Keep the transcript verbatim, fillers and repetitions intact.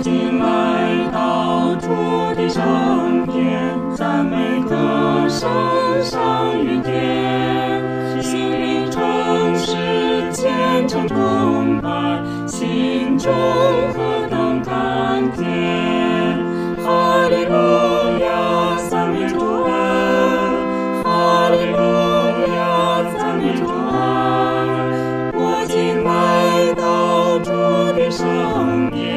今来到主的圣殿，赞美歌声上云天，心灵诚实虔诚崇拜，心中何等甘甜。哈利路亚，赞美主恩，哈利路亚，赞美主恩。我今来到主的圣殿，